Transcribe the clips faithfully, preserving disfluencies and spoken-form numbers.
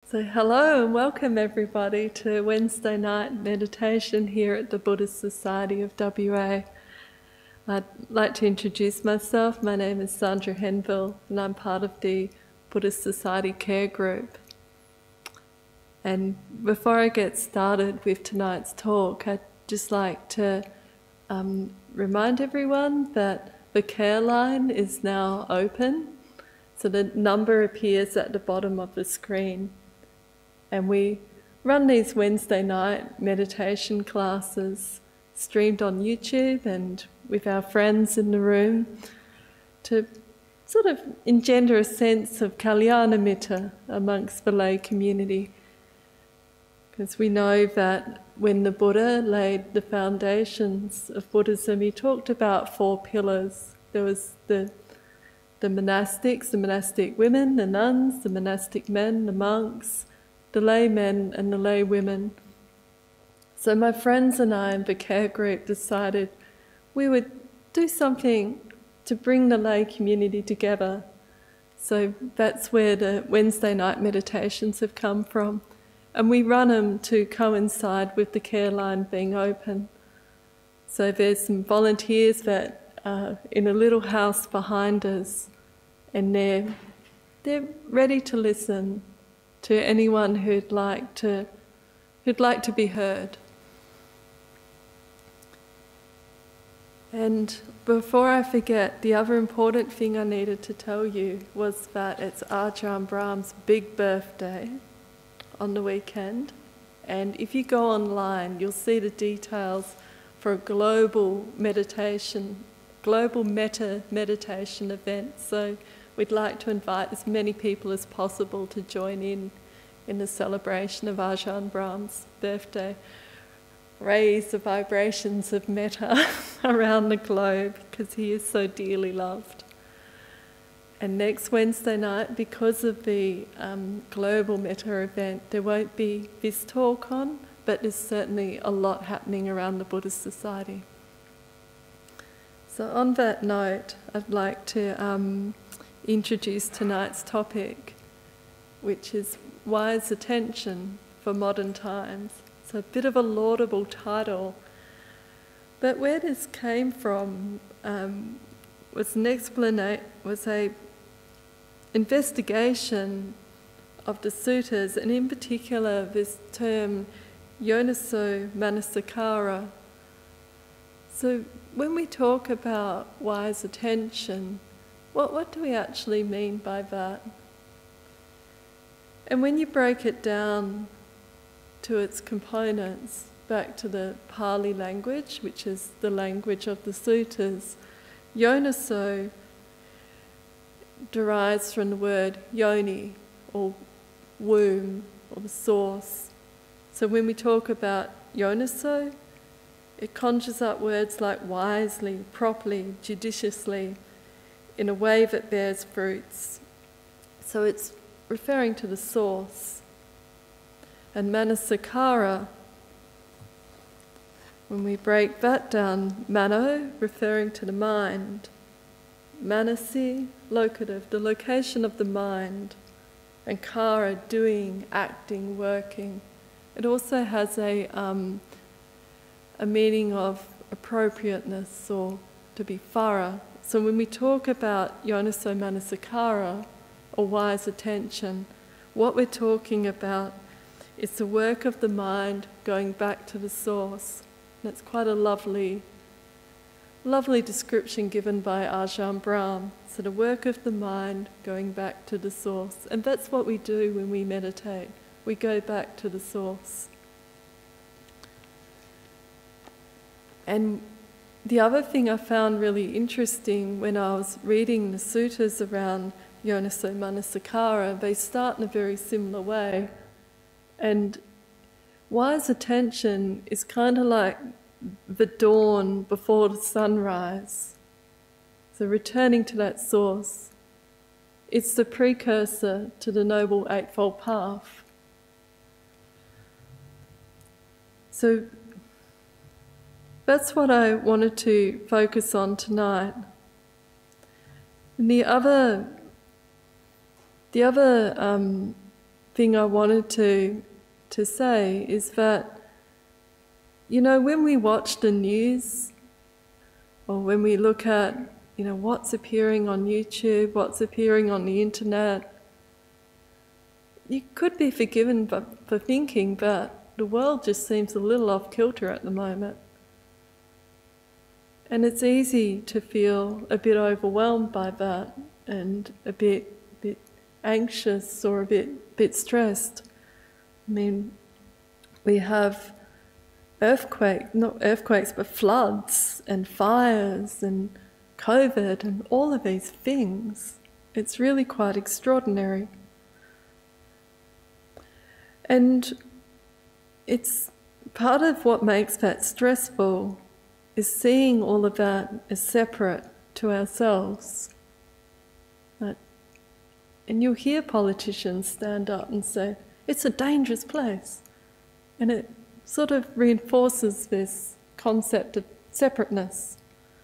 So hello and welcome everybody to Wednesday night meditation here at the Buddhist Society of W A. I'd like to introduce myself. My name is Sandra Henville and I'm part of the Buddhist Society Care Group. And before I get started with tonight's talk, I'd just like to um, remind everyone that the care line is now open. So the number appears at the bottom of the screen. And we run these Wednesday night meditation classes streamed on YouTube and with our friends in the room to sort of engender a sense of Kalyanamitta amongst the lay community. Because we know that when the Buddha laid the foundations of Buddhism, he talked about four pillars. There was the, the monastics, the monastic women, the nuns, the monastic men, the monks, the laymen and the lay women. So my friends and I in the care group decided we would do something to bring the lay community together. So that's where the Wednesday night meditations have come from. And we run them to coincide with the care line being open. So there's some volunteers that are in a little house behind us, and they're, they're ready to listen to anyone who'd like to, who'd like to be heard. And before I forget, the other important thing I needed to tell you was that it's Ajahn Brahm's big birthday on the weekend. And if you go online, you'll see the details for a global meditation, global metta meditation event. So we'd like to invite as many people as possible to join in in the celebration of Ajahn Brahm's birthday. Raise the vibrations of metta around the globe because he is so dearly loved. And next Wednesday night, because of the um, global metta event, there won't be this talk on, but there's certainly a lot happening around the Buddhist Society. So on that note, I'd like to um, introduce tonight's topic, which is wise attention for modern times. It's a bit of a laudable title, but where this came from um, was an explanation, was a investigation of the suttas, and in particular this term Yoniso Manasikara. So when we talk about wise attention, what, what do we actually mean by that? And when you break it down to its components, back to the Pali language, which is the language of the suttas, Yoniso derives from the word yoni, or womb, or the source. So when we talk about Yoniso, it conjures up words like wisely, properly, judiciously, in a way that bears fruits. So it's referring to the source. And Manasikara, when we break that down, mano, referring to the mind, manasi, locative, the location of the mind, and kara, doing, acting, working. It also has a, um, a meaning of appropriateness, or to be thorough. So when we talk about Yoniso Manasikara, or wise attention, what we're talking about is the work of the mind going back to the source. And it's quite a lovely, lovely description given by Ajahn Brahm. So the work of the mind going back to the source. And that's what we do when we meditate. We go back to the source. And the other thing I found really interesting when I was reading the suttas around Yoniso Manasikara, they start in a very similar way. And wise attention is kind of like the dawn before the sunrise. So returning to that source, it's the precursor to the Noble Eightfold Path. So that's what I wanted to focus on tonight. And the other, the other um, thing I wanted to, to say is that, you know, when we watch the news or when we look at, you know, what's appearing on YouTube, what's appearing on the internet, you could be forgiven for, for thinking that the world just seems a little off kilter at the moment. And it's easy to feel a bit overwhelmed by that and a bit, bit anxious or a bit, bit stressed. I mean, we have earthquakes, not earthquakes, but floods and fires and COVID and all of these things. It's really quite extraordinary. And it's part of what makes that stressful is seeing all of that as separate to ourselves. But, and you'll hear politicians stand up and say, it's a dangerous place. And it sort of reinforces this concept of separateness.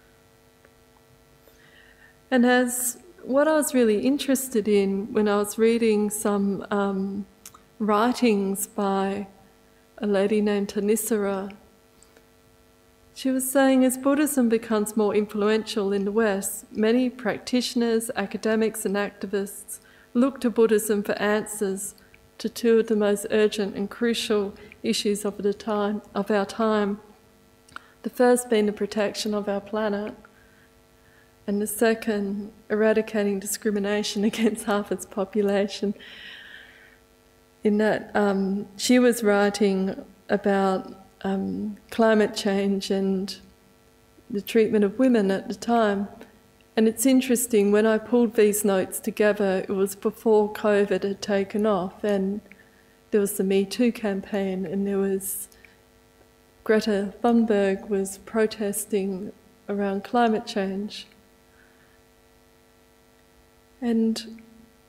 And as what I was really interested in when I was reading some um, writings by a lady named Thanissaro, she was saying as Buddhism becomes more influential in the West, many practitioners, academics and activists look to Buddhism for answers to two of the most urgent and crucial issues of, the time, of our time. The first being the protection of our planet, and the second, eradicating discrimination against half its population. In that um, she was writing about um, climate change and the treatment of women at the time. And it's interesting, when I pulled these notes together, it was before COVID had taken off, and there was the Me Too campaign, and there was Greta Thunberg was protesting around climate change. And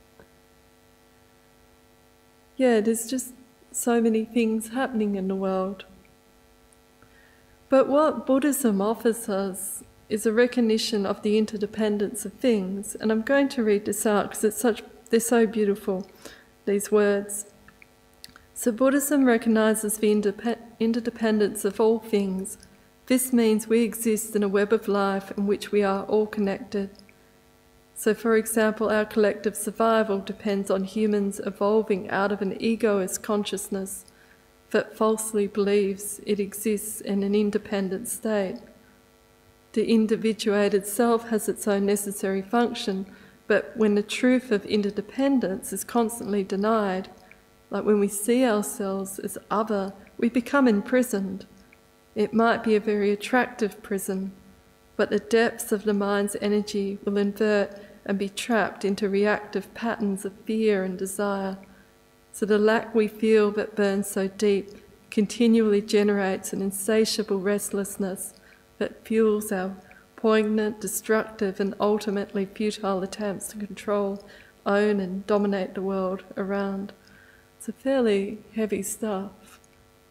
yeah, there's just so many things happening in the world. But what Buddhism offers us is a recognition of the interdependence of things. And I'm going to read this out because it's such, they're so beautiful, these words. So Buddhism recognises the indep- interdependence of all things. This means we exist in a web of life in which we are all connected. So, for example, our collective survival depends on humans evolving out of an egoist consciousness that falsely believes it exists in an independent state. The individuated self has its own necessary function, but when the truth of interdependence is constantly denied, like when we see ourselves as other, we become imprisoned. It might be a very attractive prison, but the depths of the mind's energy will invert and be trapped into reactive patterns of fear and desire. So the lack we feel that burns so deep continually generates an insatiable restlessness that fuels our poignant, destructive and ultimately futile attempts to control, own and dominate the world around. It's a fairly heavy stuff.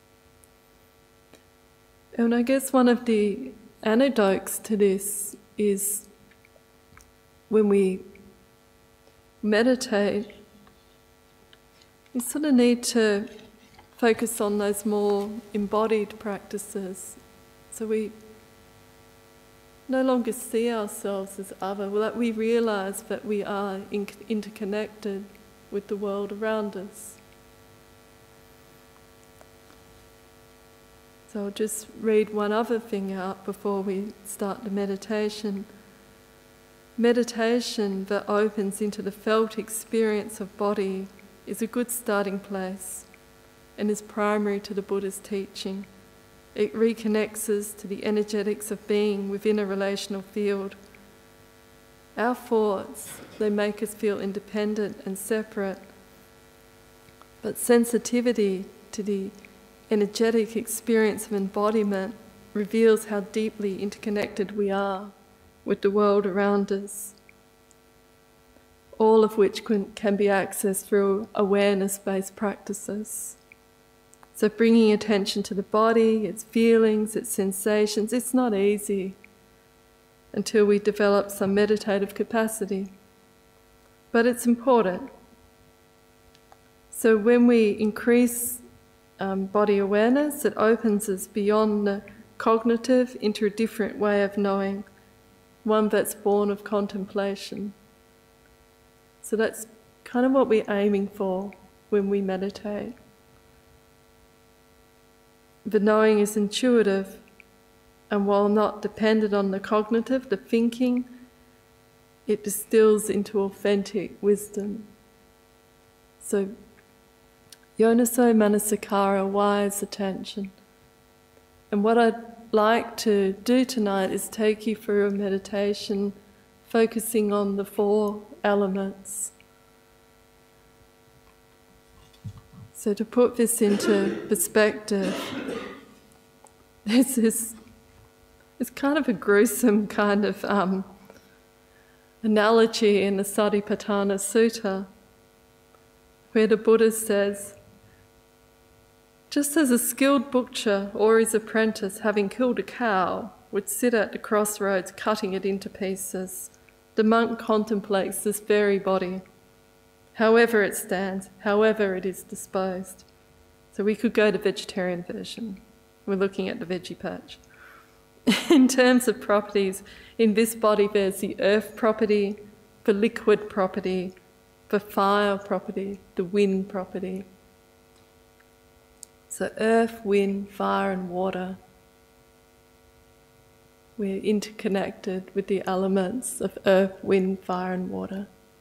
And I guess one of the antidotes to this is when we meditate, we sort of need to focus on those more embodied practices. So we no longer see ourselves as other, well, that we realise that we are in- interconnected with the world around us. So I'll just read one other thing out before we start the meditation. Meditation that opens into the felt experience of body is a good starting place and is primary to the Buddha's teaching. It reconnects us to the energetics of being within a relational field. Our thoughts, they make us feel independent and separate, but sensitivity to the energetic experience of embodiment reveals how deeply interconnected we are with the world around us, all of which can, can be accessed through awareness-based practices. So bringing attention to the body, its feelings, its sensations, it's not easy until we develop some meditative capacity, but it's important. So when we increase um, body awareness, it opens us beyond the cognitive into a different way of knowing, one that's born of contemplation. So that's kind of what we're aiming for when we meditate. The knowing is intuitive, and while not dependent on the cognitive, the thinking, it distills into authentic wisdom. So, Yonaso Manasikara, wise attention. And what I'd like to do tonight is take you through a meditation focusing on the four elements. So to put this into perspective, there's this, it's kind of a gruesome kind of um, analogy in the Satipatthana Sutta, where the Buddha says, just as a skilled butcher or his apprentice, having killed a cow, would sit at the crossroads cutting it into pieces, the monk contemplates this very body, however it stands, however it is disposed. So we could go to vegetarian version. We're looking at the veggie patch. In terms of properties, in this body there's the earth property, the liquid property, the fire property, the wind property. So earth, wind, fire and water. We're interconnected with the elements of earth, wind, fire and water.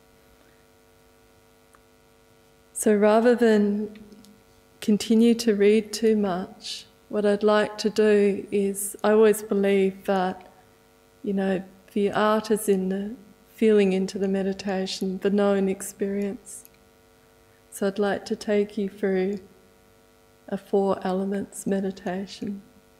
So rather than continue to read too much, what I'd like to do is, I always believe that, you know, the art is in the feeling into the meditation, the known experience. So I'd like to take you through a four elements meditation.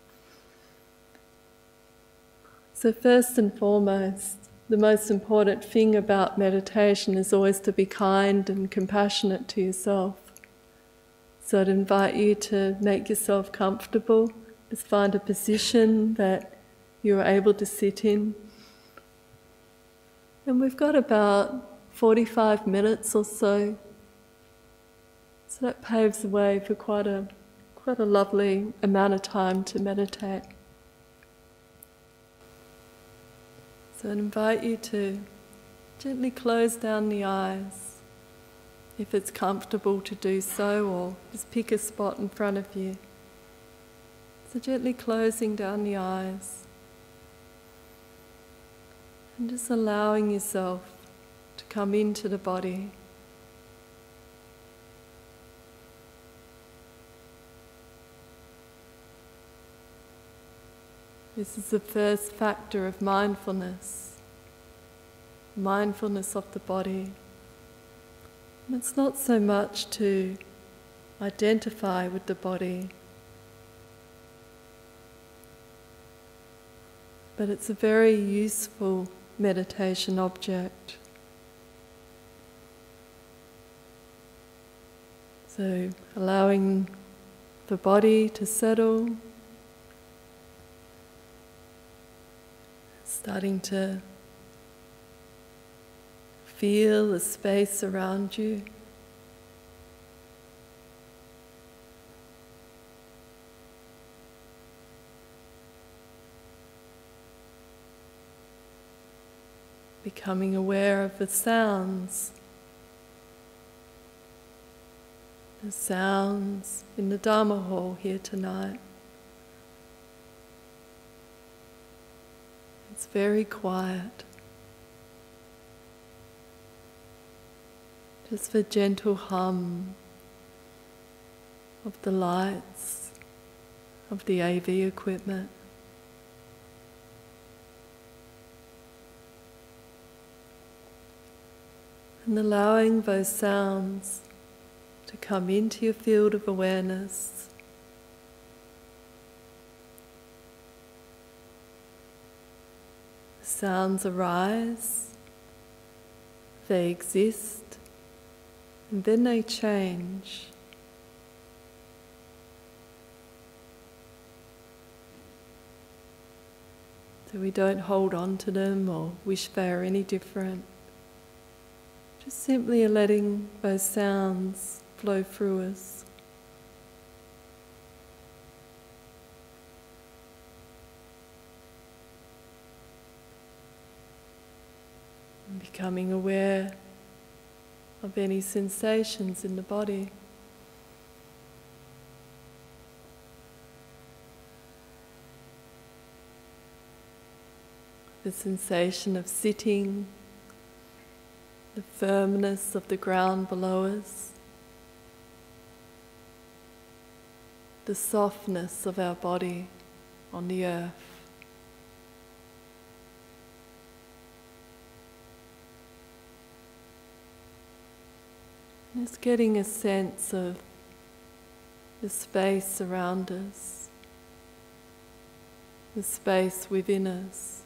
So first and foremost, the most important thing about meditation is always to be kind and compassionate to yourself. So I'd invite you to make yourself comfortable, just find a position that you're able to sit in. And we've got about forty-five minutes or so. So that paves the way for quite a, quite a lovely amount of time to meditate. So I'd invite you to gently close down the eyes, if it's comfortable to do so, or just pick a spot in front of you. So gently closing down the eyes and just allowing yourself to come into the body. This is the first factor of mindfulness, mindfulness of the body. And it's not so much to identify with the body, but it's a very useful meditation object. So allowing the body to settle, starting to feel the space around you. Becoming aware of the sounds, the sounds in the Dharma hall here tonight. It's very quiet. Just the gentle hum of the lights, of the A V equipment. And allowing those sounds to come into your field of awareness. The sounds arise, they exist, and then they change. So we don't hold on to them or wish they are any different. Just simply letting those sounds flow through us. And becoming aware of any sensations in the body. The sensation of sitting, the firmness of the ground below us, the softness of our body on the earth. Just getting a sense of the space around us, the space within us.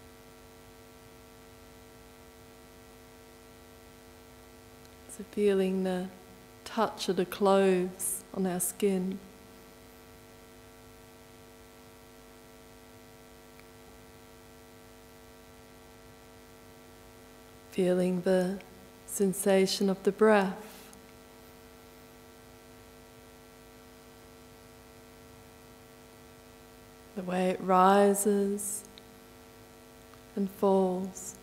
So feeling the touch of the clothes on our skin. Feeling the sensation of the breath. The way it rises and falls.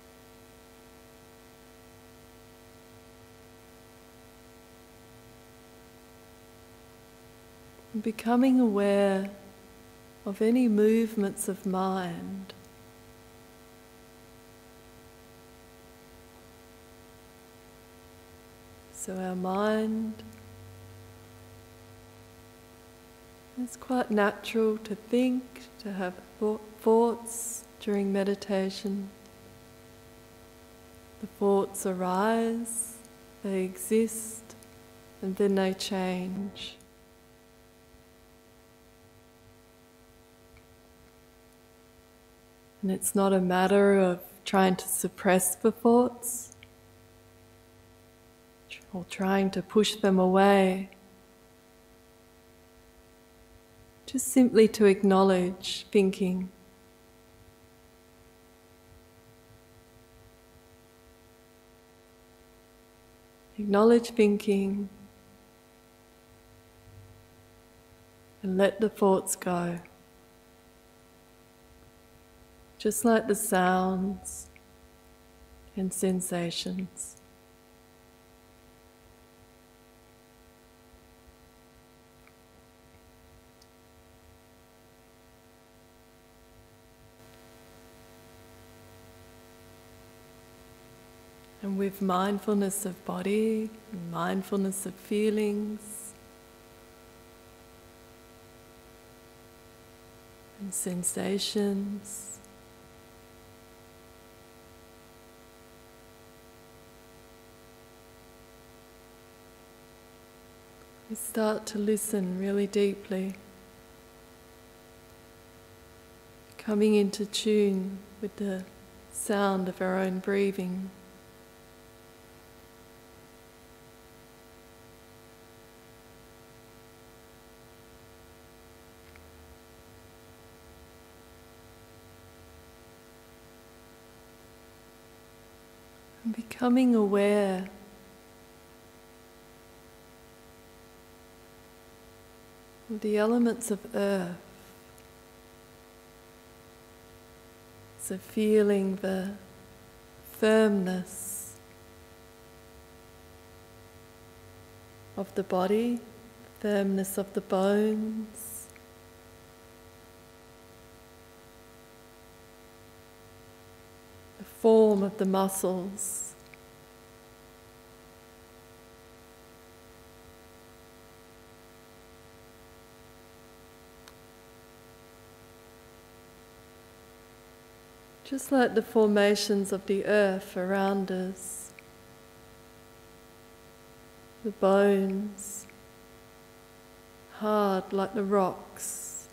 And becoming aware of any movements of mind. So our mind, it's quite natural to think, to have thoughts during meditation. The thoughts arise, they exist, and then they change. And it's not a matter of trying to suppress the thoughts or trying to push them away. Just simply to acknowledge thinking. Acknowledge thinking and let the thoughts go. Just like the sounds and sensations. And with mindfulness of body, and mindfulness of feelings, and sensations, we start to listen really deeply, coming into tune with the sound of our own breathing. And becoming aware of the elements of earth. So feeling the firmness of the body, firmness of the bones, the form of the muscles. Just like the formations of the earth around us, the bones, hard like the rocks.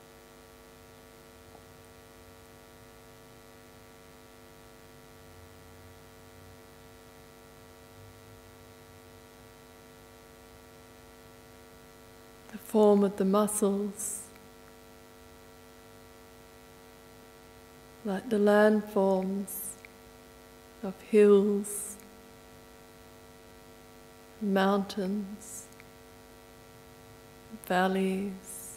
The form of the muscles, like the landforms of hills, mountains, valleys,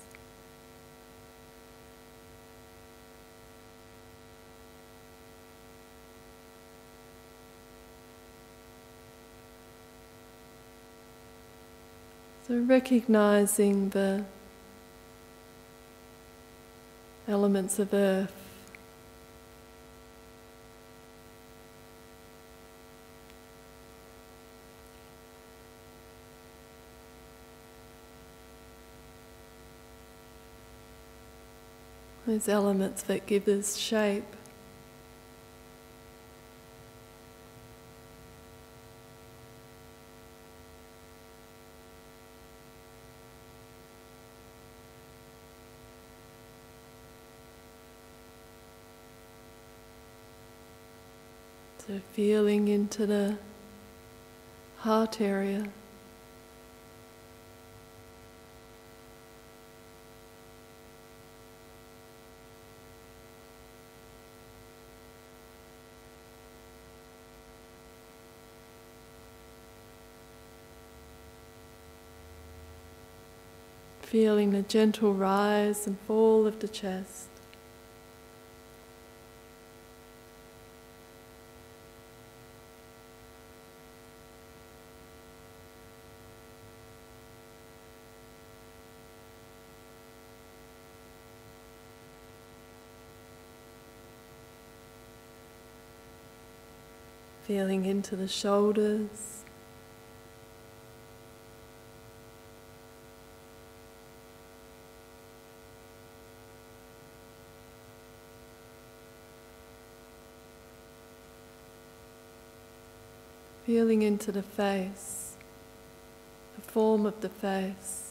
so recognizing the elements of earth, those elements that give us shape. So feeling into the heart area. Feeling the gentle rise and fall of the chest. Feeling into the shoulders, feeling into the face, the form of the face,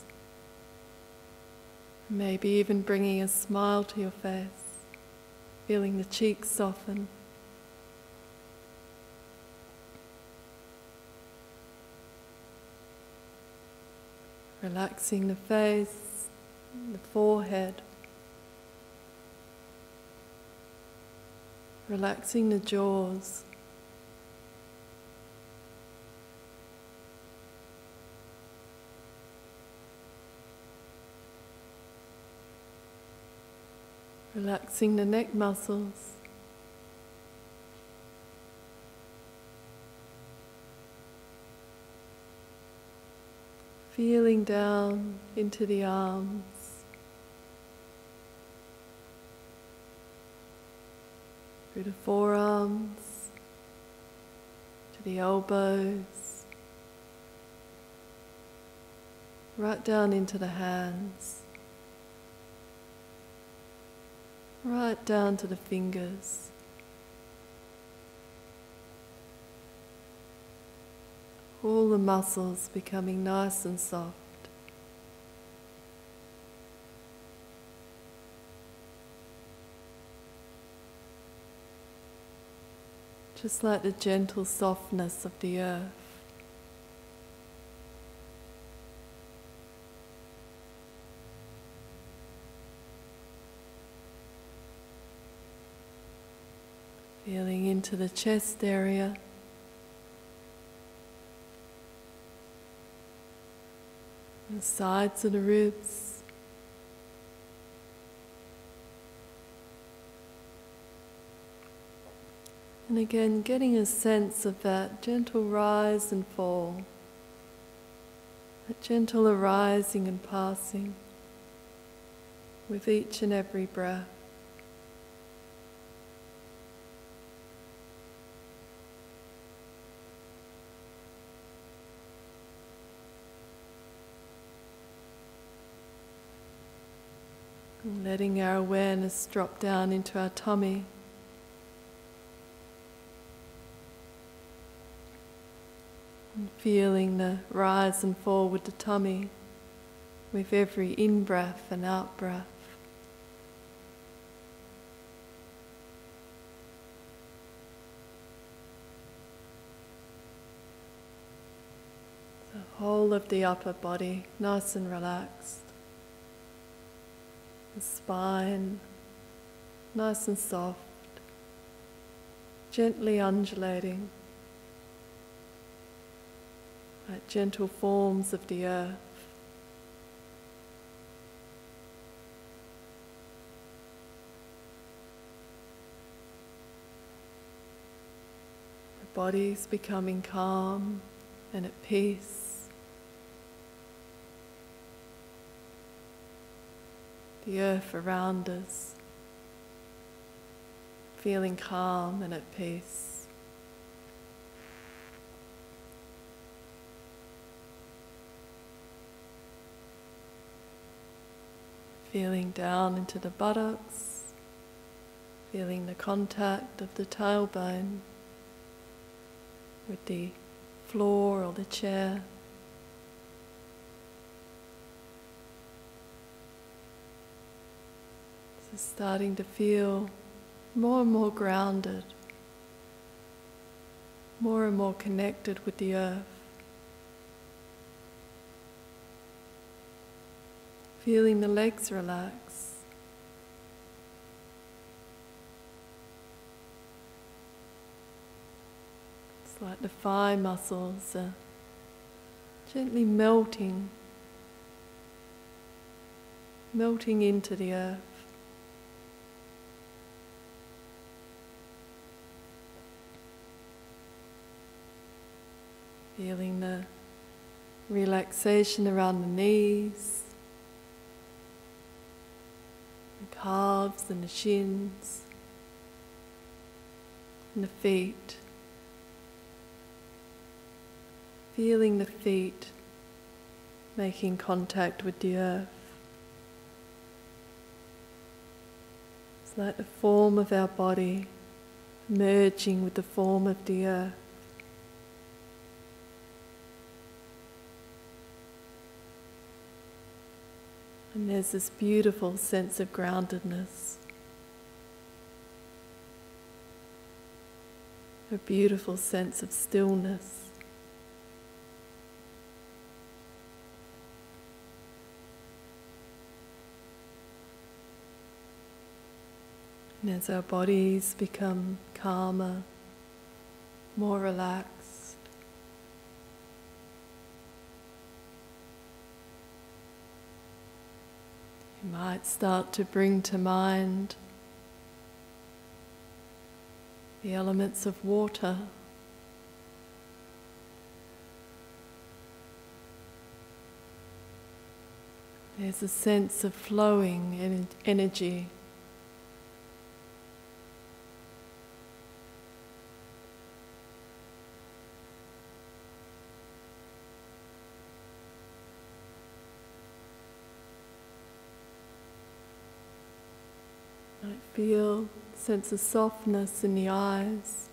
maybe even bringing a smile to your face, feeling the cheeks soften. Relaxing the face, the forehead, relaxing the jaws, relaxing the neck muscles, feeling down into the arms, through the forearms, to the elbows, right down into the hands, right down to the fingers. All the muscles becoming nice and soft. Just like the gentle softness of the earth. Feeling into the chest area. The sides of the ribs. And again, getting a sense of that gentle rise and fall, that gentle arising and passing with each and every breath. And letting our awareness drop down into our tummy. And feeling the rise and fall with the tummy with every in-breath and out-breath. The whole of the upper body nice and relaxed. The spine nice and soft, gently undulating. like gentle forms of the earth. The body's becoming calm and at peace. The earth around us feeling calm and at peace. Feeling down into the buttocks, feeling the contact of the tailbone with the floor or the chair. So starting to feel more and more grounded, more and more connected with the earth. Feeling the legs relax. It's like the thigh muscles are gently melting, melting into the earth. Feeling the relaxation around the knees, the calves and the shins, and the feet. Feeling the feet making contact with the earth. It's like the form of our body merging with the form of the earth. And there's this beautiful sense of groundedness, a beautiful sense of stillness. And as our bodies become calmer, more relaxed, you might start to bring to mind the elements of water. There's a sense of flowing en- energy. Might feel a sense of softness in the eyes.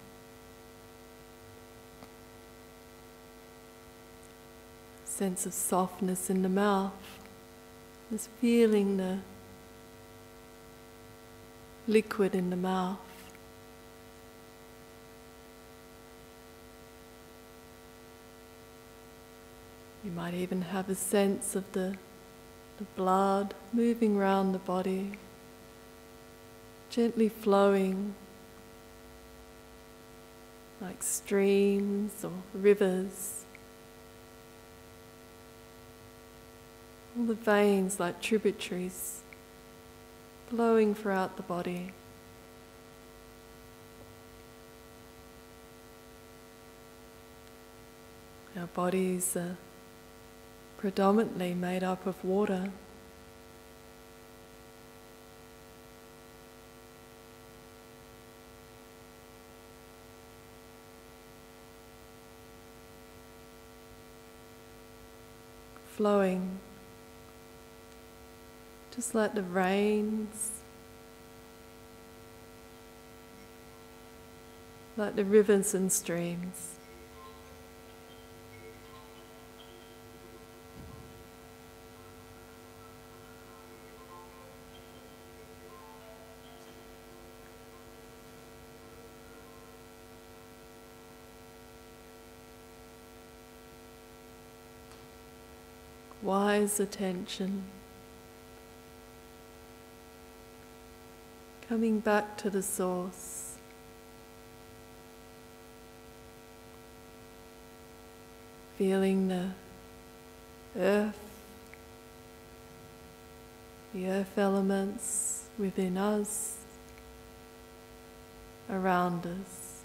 Sense of softness in the mouth. Just feeling the liquid in the mouth. You might even have a sense of the, the blood moving around the body, gently flowing like streams or rivers. All the veins like tributaries flowing throughout the body. Our bodies are predominantly made up of water. Flowing, just like the rains, like the rivers and streams. Wise attention, coming back to the source. feeling the earth, the earth elements within us, around us.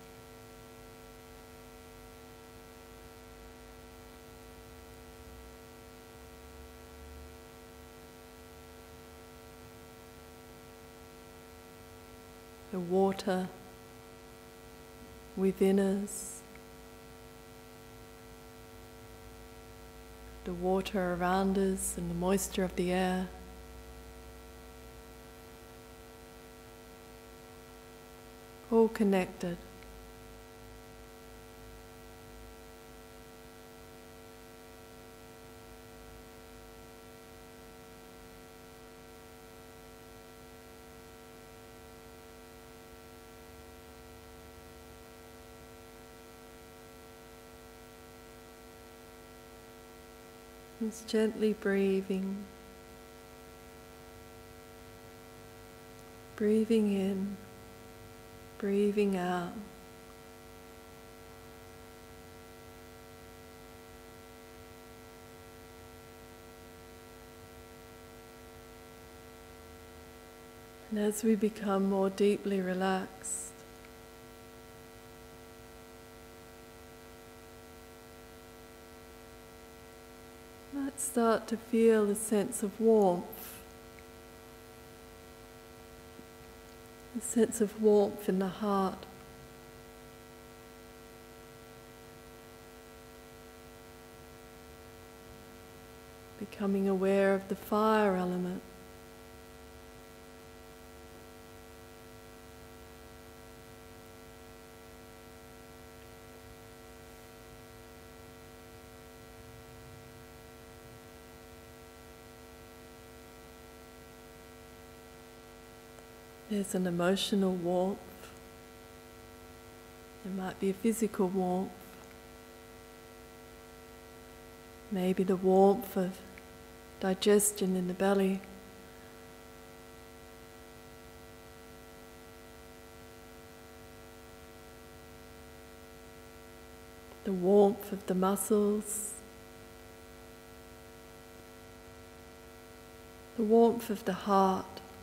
The water within us, the water around us, and the moisture of the air. All connected. Just gently breathing, breathing in, breathing out. And as we become more deeply relaxed, let's start to feel a sense of warmth, a sense of warmth in the heart. Becoming aware of the fire element. There's an emotional warmth. There might be a physical warmth. Maybe the warmth of digestion in the belly. The warmth of the muscles. The warmth of the heart.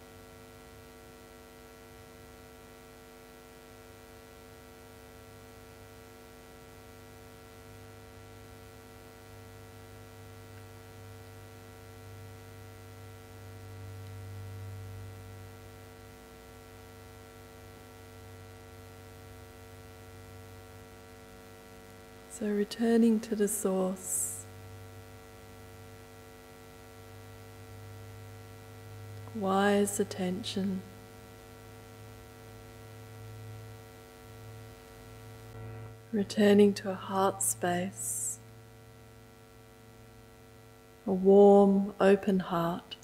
So returning to the source, wise attention, returning to a heart space, a warm, open heart.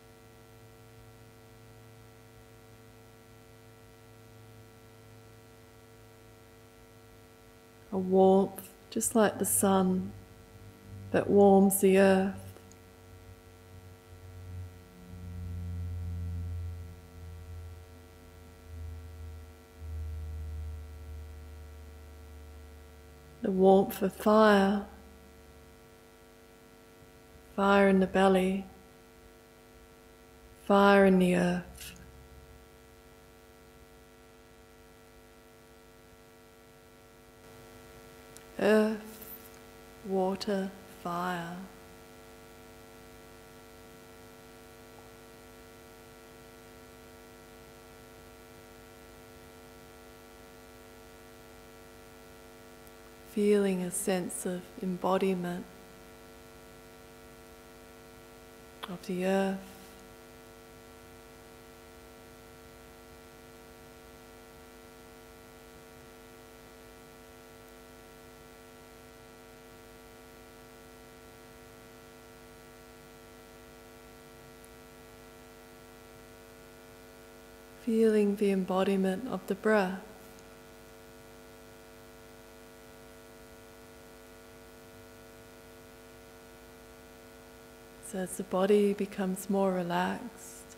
A warmth just like the sun that warms the earth. The warmth of fire, fire in the belly, fire in the earth. Earth, water, fire. Feeling a sense of embodiment of the earth. Feeling the embodiment of the breath. So as the body becomes more relaxed,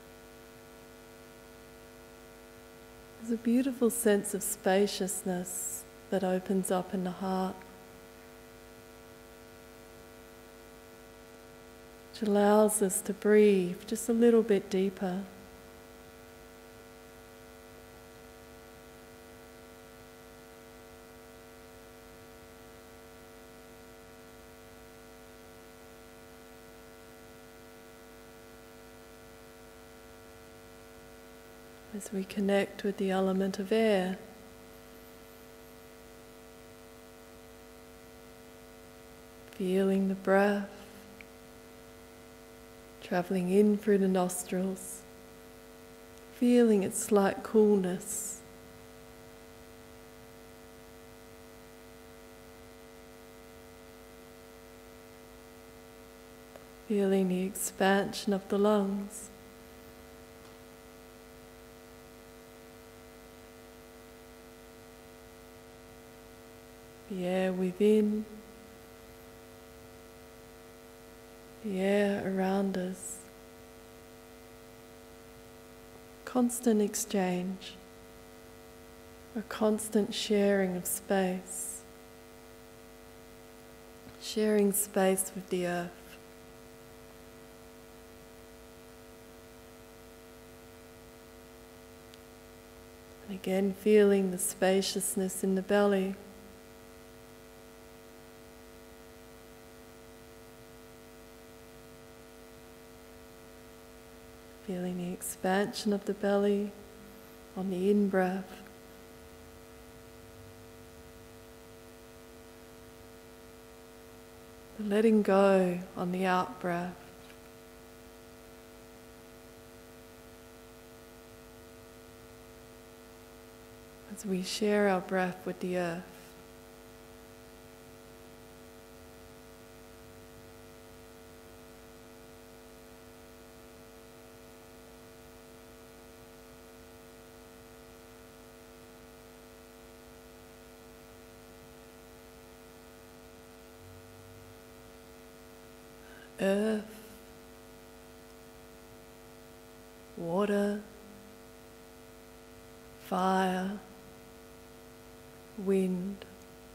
there's a beautiful sense of spaciousness that opens up in the heart. which allows us to breathe just a little bit deeper. As we connect with the element of air, feeling the breath travelling in through the nostrils, feeling its slight coolness. Feeling the expansion of the lungs. The air within, the air around us. Constant exchange, a constant sharing of space, sharing space with the earth. And again, feeling the spaciousness in the belly. Feeling the expansion of the belly on the in-breath. The letting go on the out-breath. As we share our breath with the earth. Earth, water, fire, wind.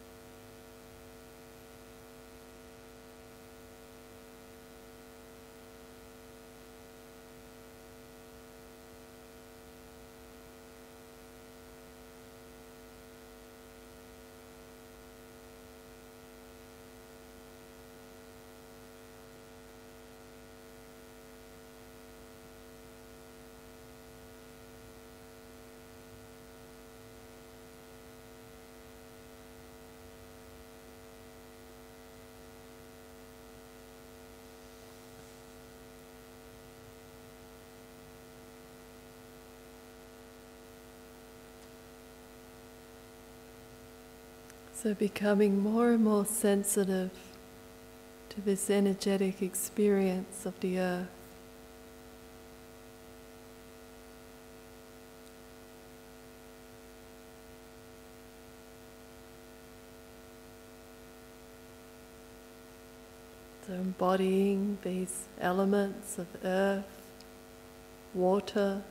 So becoming more and more sensitive to this energetic experience of the earth. So embodying these elements of earth, water,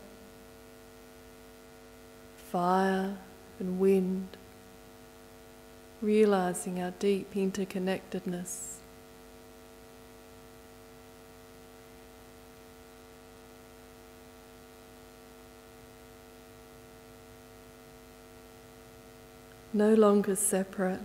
fire and wind. Realizing our deep interconnectedness. No longer separate.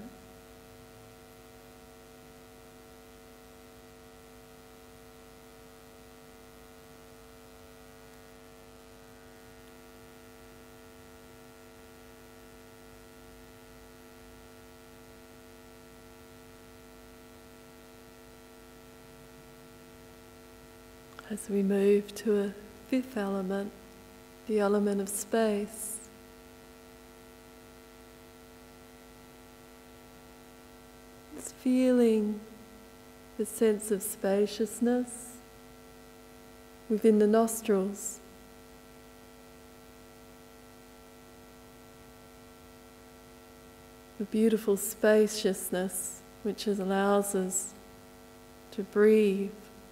As we move to a fifth element, the element of space. It's feeling the sense of spaciousness within the nostrils. The beautiful spaciousness which allows us to breathe,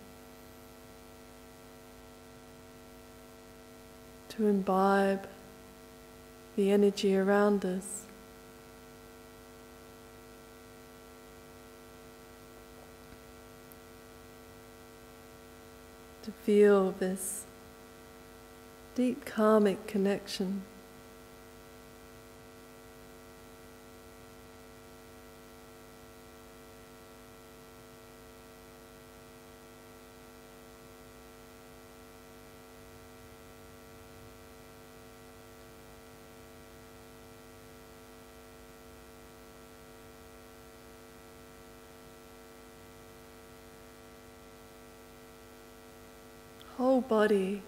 to imbibe the energy around us. feel this deep karmic connection. Whole body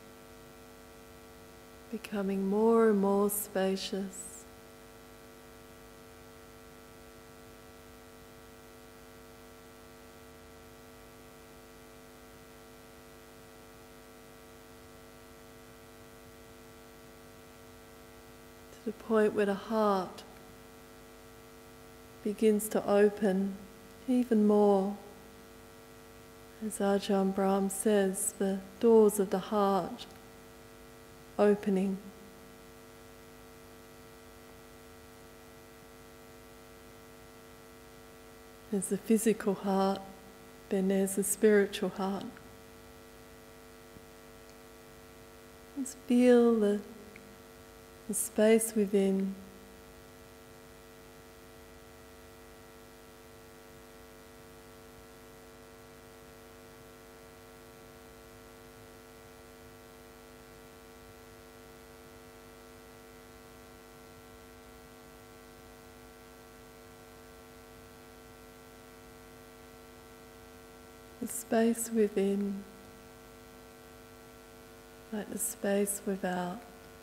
becoming more and more spacious. To the point where the heart begins to open even more. As Ajahn Brahm says, the doors of the heart opening. There's the physical heart, then there's the spiritual heart. Just feel the, the space within. The space within, like the space without.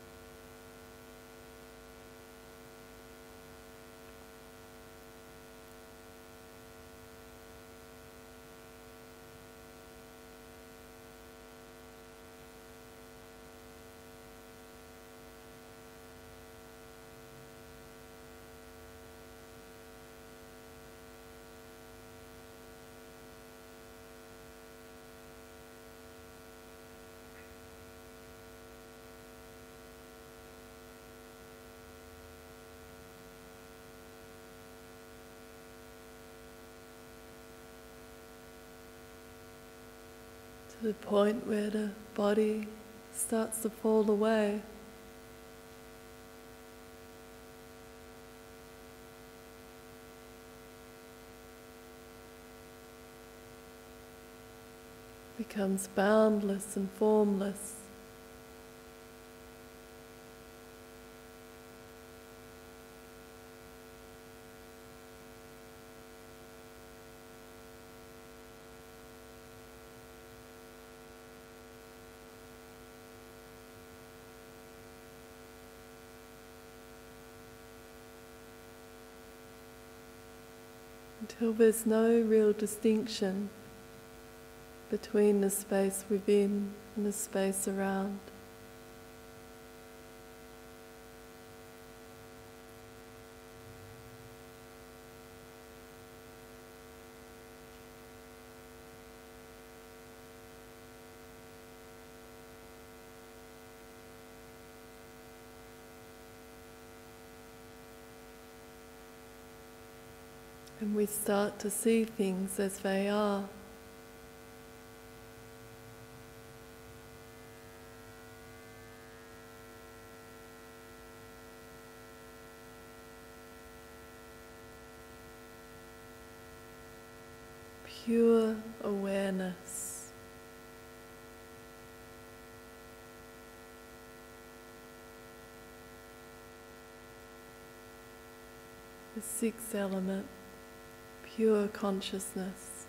To the point where the body starts to fall away. Becomes boundless and formless. Until there's no real distinction between the space within and the space around. And we start to see things as they are. Pure awareness. The sixth element. Pure consciousness.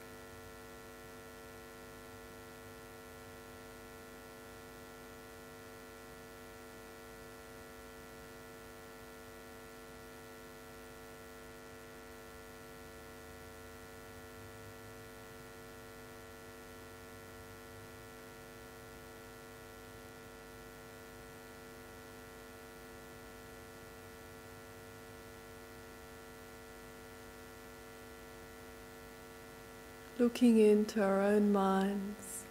Looking into our own minds,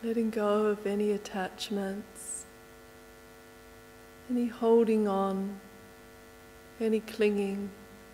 letting go of any attachments, any holding on, any clinging.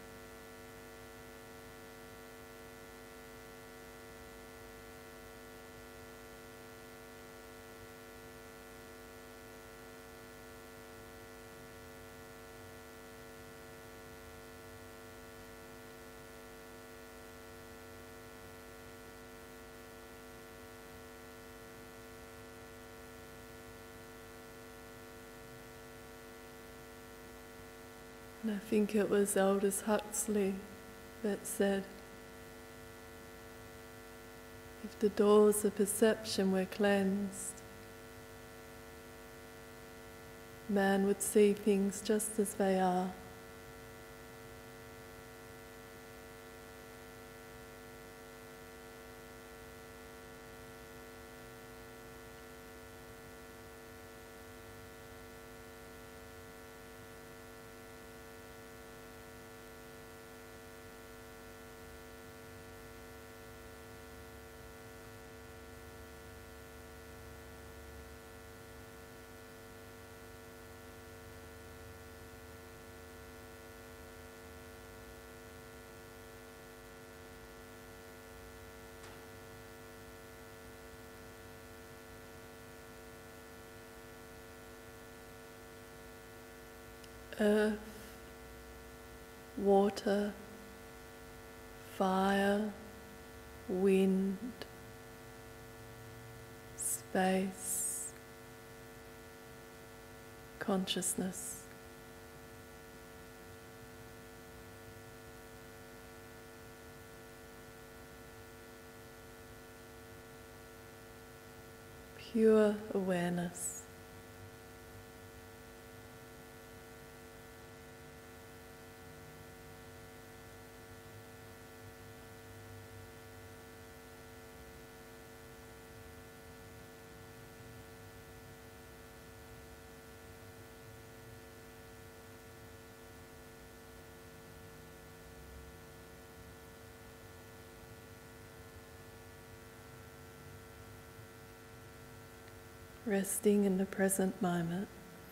And I think it was Aldous Huxley that said, if the doors of perception were cleansed, man would see things just as they are. Earth, water, fire, wind, space, consciousness. Pure awareness. Resting in the present moment.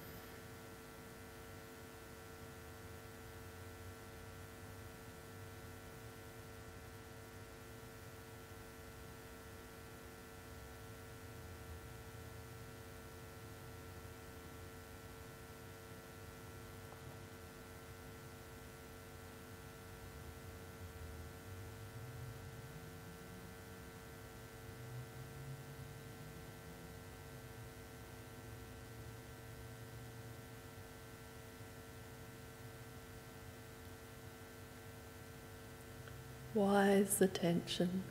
Wise attention.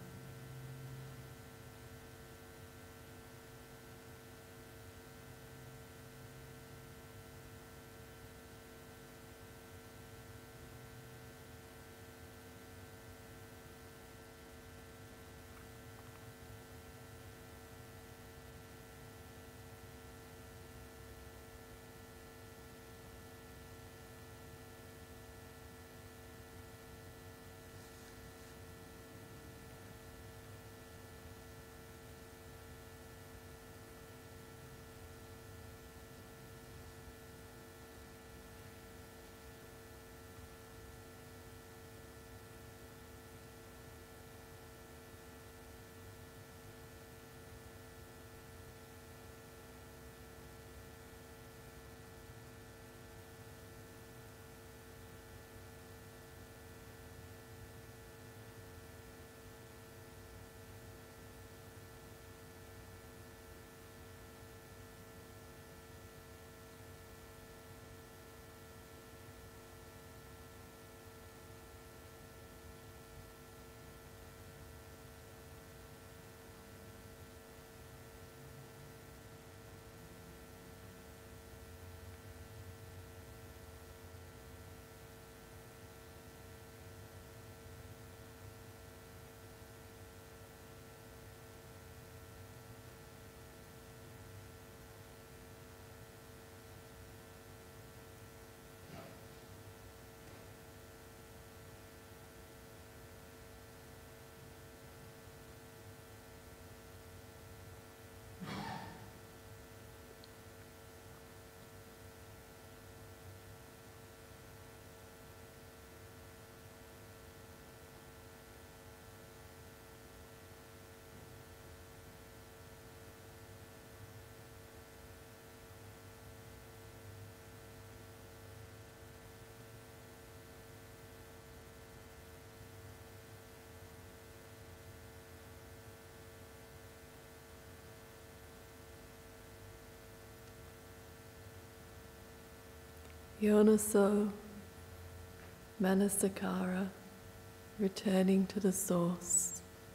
Yonaso Manasakara, returning to the source.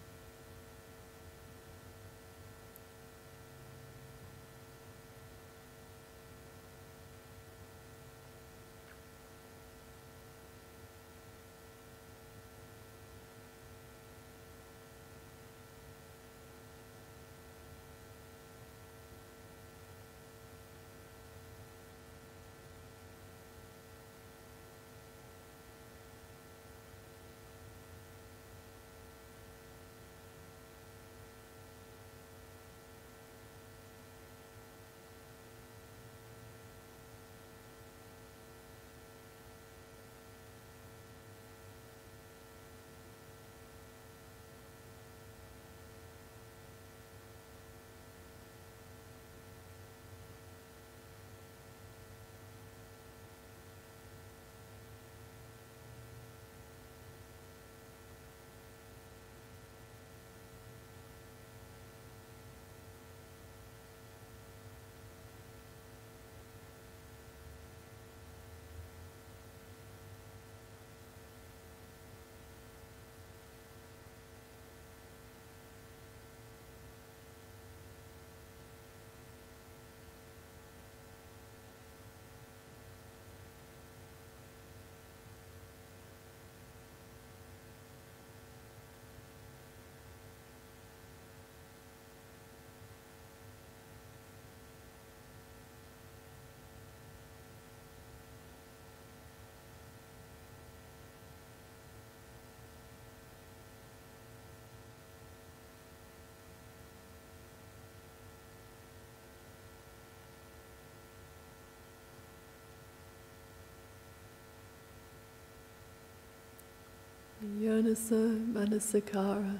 Yonaso Manasakara,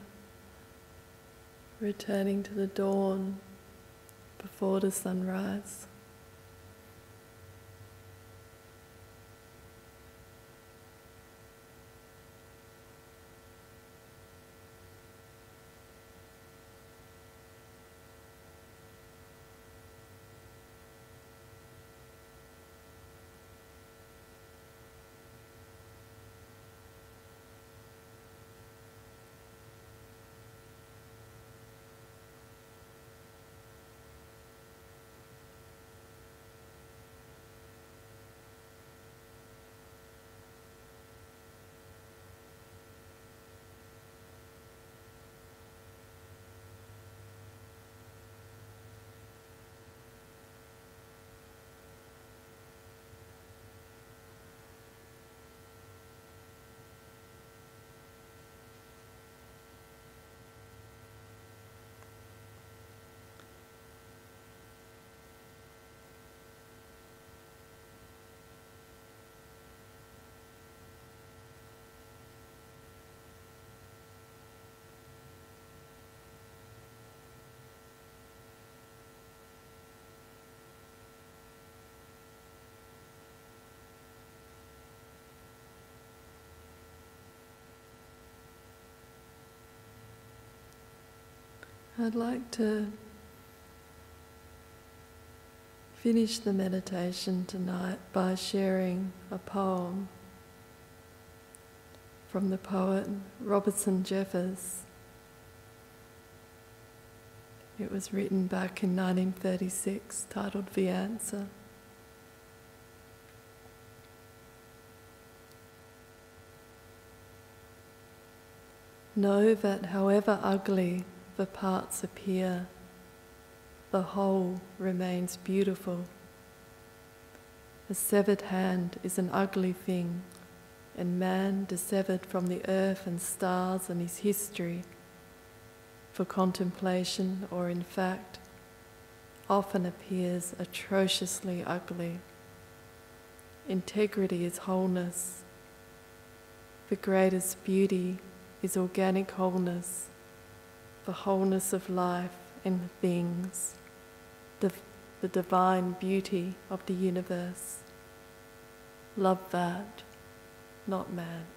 returning to the dawn before the sunrise. I'd like to finish the meditation tonight by sharing a poem from the poet Robertson Jeffers. It was written back in nineteen thirty-six, titled The Answer. Know that however ugly the parts appear, the whole remains beautiful. A severed hand is an ugly thing, and man dissevered from the earth and stars and his history, for contemplation or in fact, often appears atrociously ugly. Integrity is wholeness. The greatest beauty is organic wholeness, the wholeness of life and things, the, the divine beauty of the universe. Love that, not man.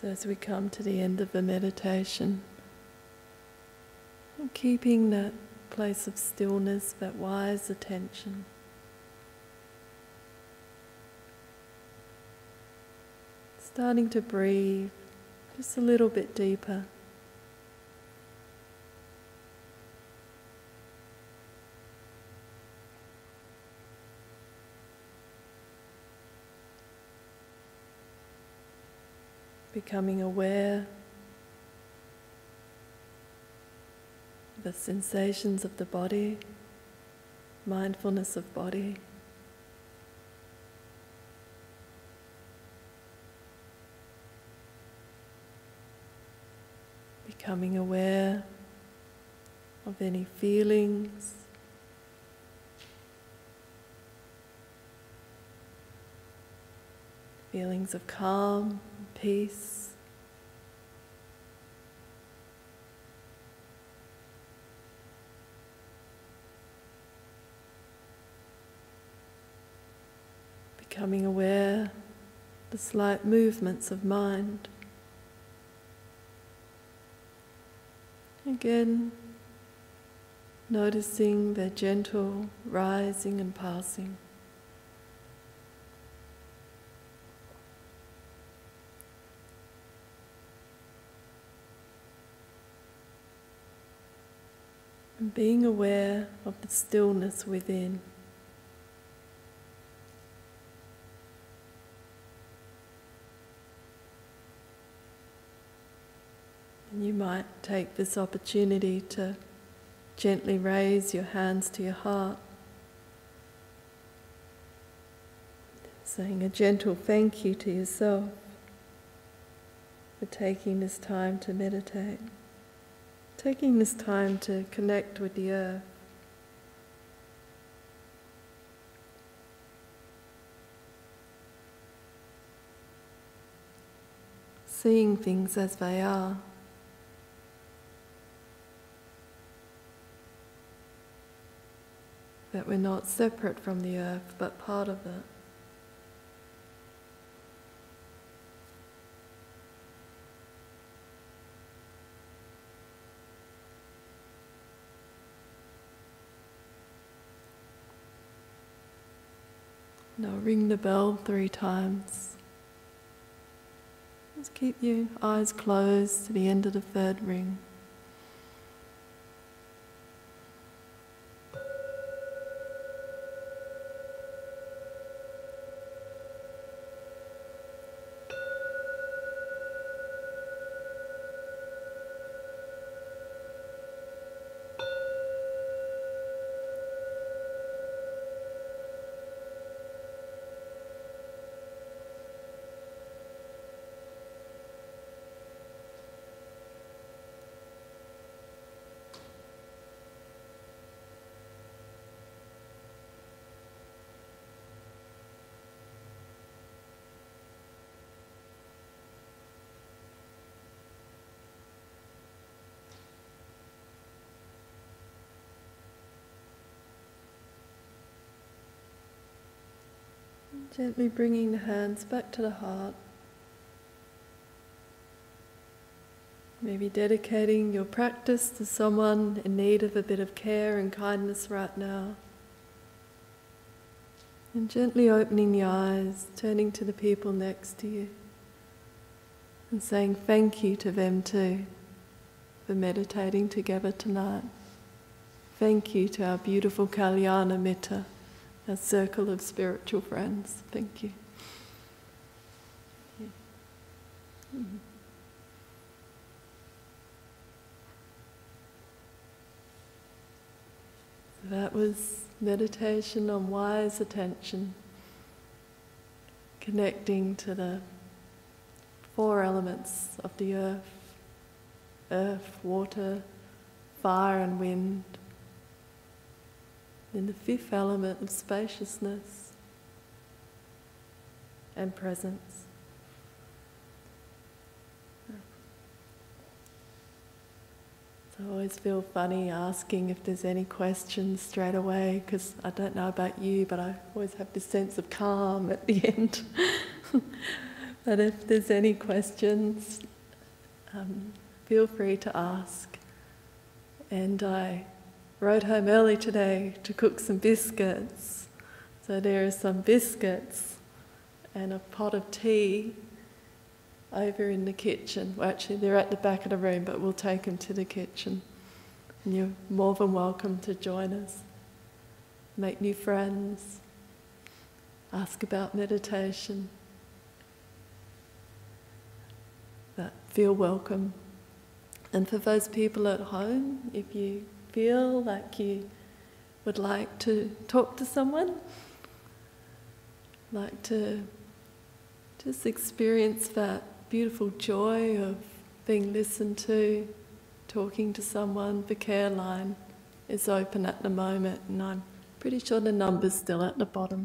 So as we come to the end of the meditation, keeping that place of stillness, that wise attention, starting to breathe just a little bit deeper. Becoming aware of the sensations of the body, mindfulness of body. Becoming aware of any feelings, feelings of calm, peace. Becoming aware of the slight movements of mind. Again, noticing their gentle rising and passing. And being aware of the stillness within. And you might take this opportunity to gently raise your hands to your heart, saying a gentle thank you to yourself for taking this time to meditate, taking this time to connect with the earth. Seeing things as they are. That we're not separate from the earth, but part of it. Now ring the bell three times. Just keep your eyes closed to the end of the third ring. Gently bringing the hands back to the heart. Maybe dedicating your practice to someone in need of a bit of care and kindness right now. And gently opening the eyes, turning to the people next to you and saying thank you to them too for meditating together tonight. Thank you to our beautiful Kalyana Mitta, a circle of spiritual friends. Thank you. Yeah. Mm-hmm. That was meditation on wise attention, connecting to the four elements of the earth, earth, water, fire and wind. In the fifth element of spaciousness and presence. So I always feel funny asking if there's any questions straight away, because I don't know about you, but I always have this sense of calm at the end. But if there's any questions, um, feel free to ask. And I rode home early today to cook some biscuits. So there are some biscuits and a pot of tea over in the kitchen. Well, actually, they're at the back of the room, but we'll take them to the kitchen. And you're more than welcome to join us. Make new friends. Ask about meditation. But feel welcome. And for those people at home, if you feel like you would like to talk to someone, like to just experience that beautiful joy of being listened to, talking to someone, the care line is open at the moment, and I'm pretty sure the number's still at the bottom.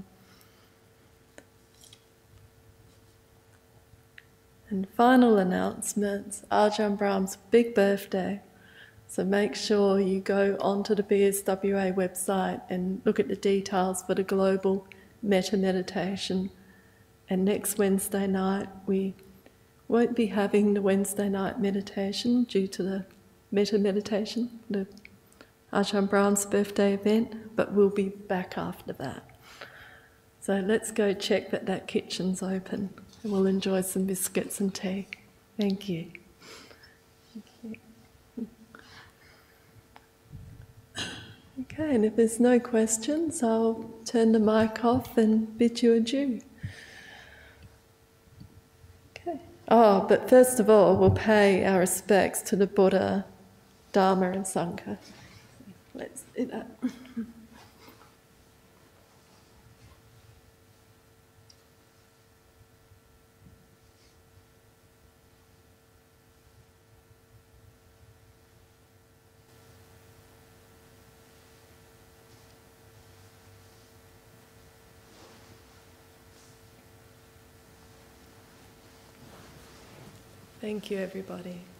And final announcements, Ajahn Brahm's big birthday. So make sure you go onto the B S W A website and look at the details for the global metta meditation. And next Wednesday night, we won't be having the Wednesday night meditation due to the metta meditation, the Ajahn Brahm's birthday event, but we'll be back after that. So let's go check that that kitchen's open, and we'll enjoy some biscuits and tea. Thank you. Thank you. Okay, and if there's no questions, I'll turn the mic off and bid you adieu. Okay. Oh, but first of all, we'll pay our respects to the Buddha, Dharma and Sangha. Let's do that. Thank you, everybody.